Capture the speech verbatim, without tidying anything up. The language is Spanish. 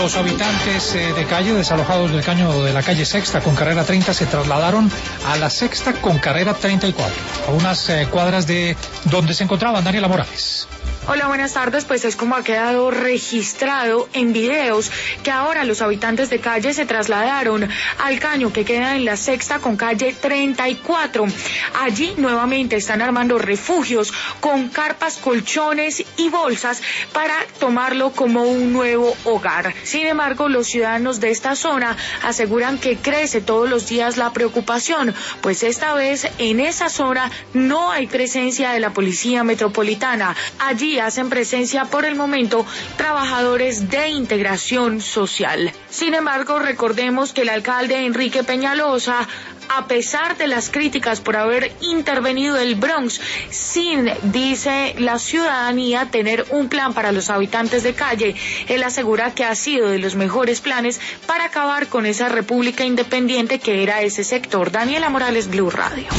Los habitantes eh, de calle desalojados del caño de la calle Sexta con carrera treinta se trasladaron a la Sexta con carrera treinta y cuatro, a unas eh, cuadras de donde se encontraban. Daniela Morales. Hola, buenas tardes. Pues es como ha quedado registrado en videos que ahora los habitantes de calle se trasladaron al caño que queda en la Sexta con calle treinta y cuatro. Allí nuevamente están armando refugios con carpas, colchones y bolsas para tomarlo como un nuevo hogar. Sin embargo, los ciudadanos de esta zona aseguran que crece todos los días la preocupación, pues esta vez en esa zona no hay presencia de la Policía Metropolitana. Allí hacen presencia por el momento trabajadores de integración social. Sin embargo, recordemos que el alcalde Enrique Peñalosa, a pesar de las críticas por haber intervenido el Bronx, sin, dice la ciudadanía, tener un plan para los habitantes de calle, él asegura que ha sido de los mejores planes para acabar con esa república independiente que era ese sector. Daniela Morales, Blue Radio.